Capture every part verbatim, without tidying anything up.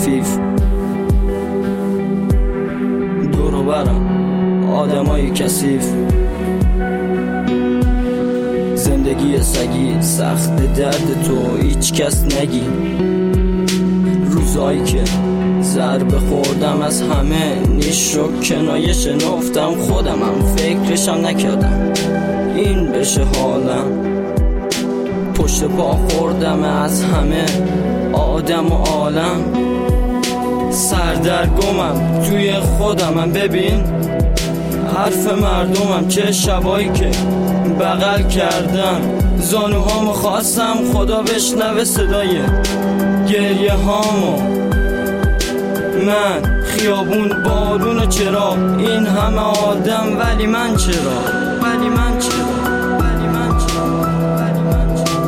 خفیف، دور و برم آدمای کثیف. زندگی سگی سخت درد تو هیچ کس نگی. روزایی که ضربه خوردم از همه نیش و کنایه شنفتم، خودمم فکرشم نکردم این بشه حالم. پشت پا خوردم از همه آدم و عالم. سردرگمم توی خودمم، ببین حرف مردمم. چه شبایی که بغل کردم زانوهامو خواستم خدا بشنوه صدای گریه هامو. من خیابون بارون و چرا این همه آدم، ولی من چرا ولی من چرا ولی من چرا ولی من چرا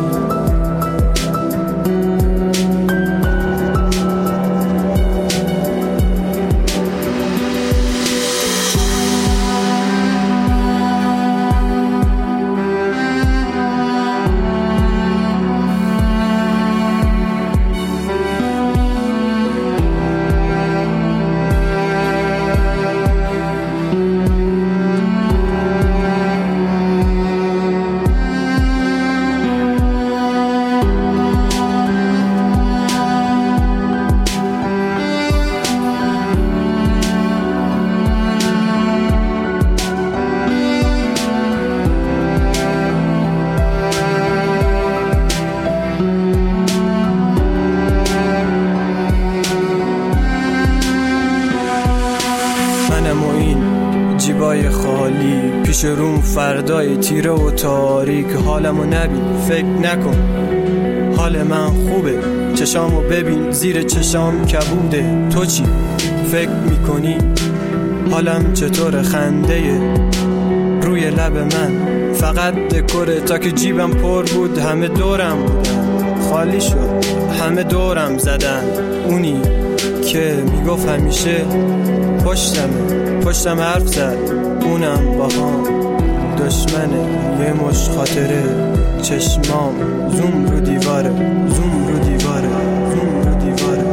جیبای خالی پیش روم فردای تیره و تاریک. حالمو نبین فکر نکن حال من خوبه، چشامو ببین زیر چشام کبوده. تو چی فکر میکنی حالم چطور؟ خنده روی لب من فقط دکوره. تا که جیبم پر بود همه دورم بودن، خالی شد همه دورم زدن. اونی که میگفت همیشه پشتمه پشتم حرف زد، اونم با هم دشمنه. یه مش خاطره چشمام زوم رو دیواره، زوم رو دیواره، زوم رو دیواره.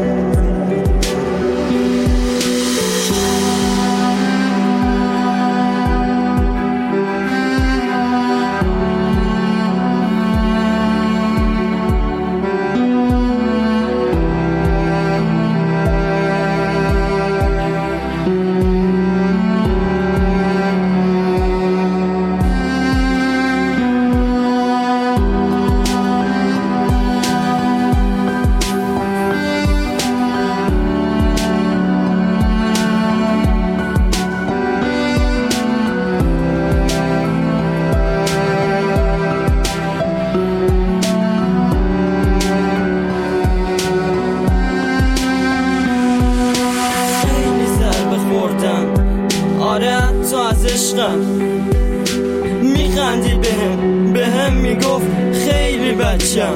تو از عشقم میخندید بهم، بهم میگفت خیلی بچم،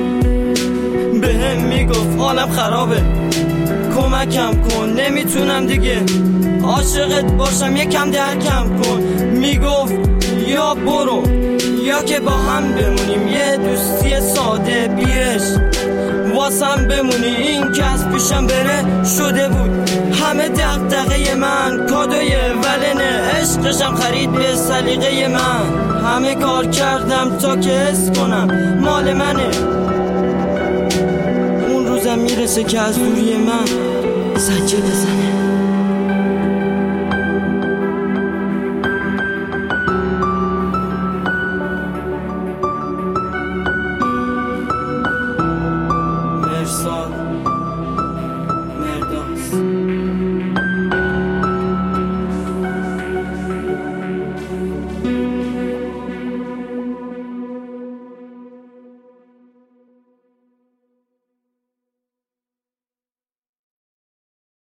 بهم میگفت حالم خرابه کمکم کن، نمیتونم دیگه عاشقت باشم یکم درکم کن. میگفت یا برو یا که با هم بمونیم، یه دوستی ساده بیش واسم بمونی. این که از پیشم بره شده بود همه دغدغه من، کادوی ولنه عشقشم خرید به سلیقه من. همه کار کردم تا که حس کنم مال منه، اون روزم میرسه که از دوری من زنجه بزنه.